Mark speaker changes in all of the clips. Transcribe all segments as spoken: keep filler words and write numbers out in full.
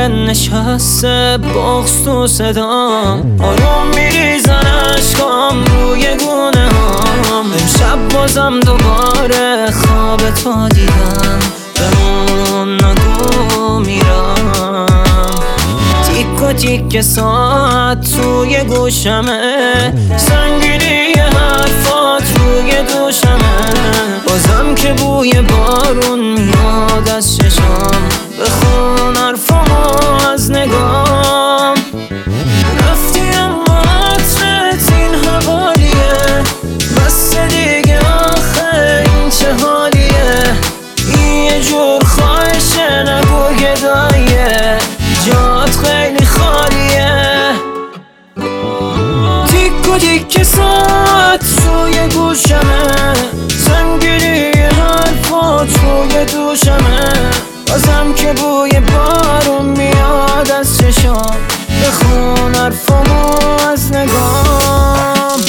Speaker 1: نشسته بغض تو صدام، آروم میریزن اشکام روی گونه هم. امشب بازم دوباره خواب تو دیدم، بمون نگو میرم. تیک و تیک ساعت توی گوشمه، سنگینی حرفات روی دوشمه. بازم که بوی بارون میاد از چشام، بخون حرفامو از نگام. رفتی اما عطرت این حوالیه، بس دیگه آخه این چه حالیه. این یه جور خواهشه نگو گداییه، جات خیلی خالیه. تیک و تیک ساعت توی گوشمه، سنگینی حرفات روی دوشمه. بازم که بوی بارون میاد از چشام، بخون حرفامو از نگام.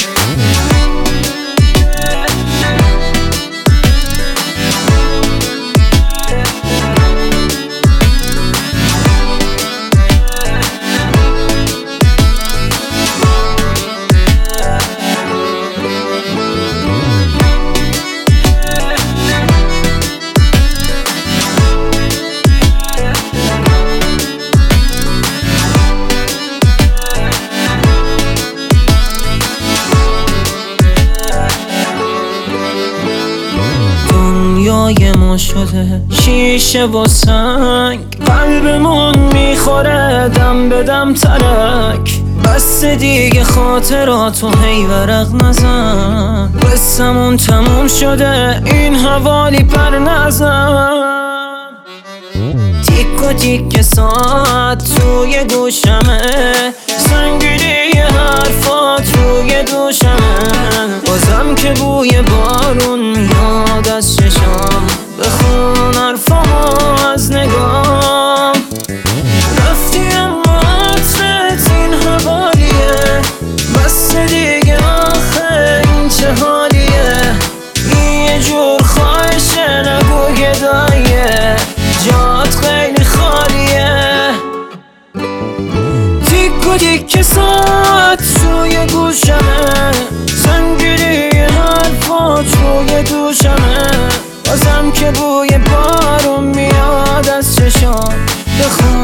Speaker 1: دنیای ما شده شیشه و سنگ، قلبمون میخوره دم به دم ترک. بس دیگه خاطراتو هی ورق نزن، قصمون تموم شده این حوالی پر نزن. تیک و تیک ساعت توی گوشمه، سنگینی حرفات روی دوشمه. بازم که بوی بارون میاد از چشام، بخون حرفامو از نگام. رفتی اما عطرت این حوالیه، بس دیگه آخه این چه حالیه. این یه جور خواهشه نگو گداییه، جات خیلی خالیه. تیک و تیک ساعت توی گوشمه، سنگینی حرفات روی دوشمه. بازم که بوی بارون میاد از چشام، بخون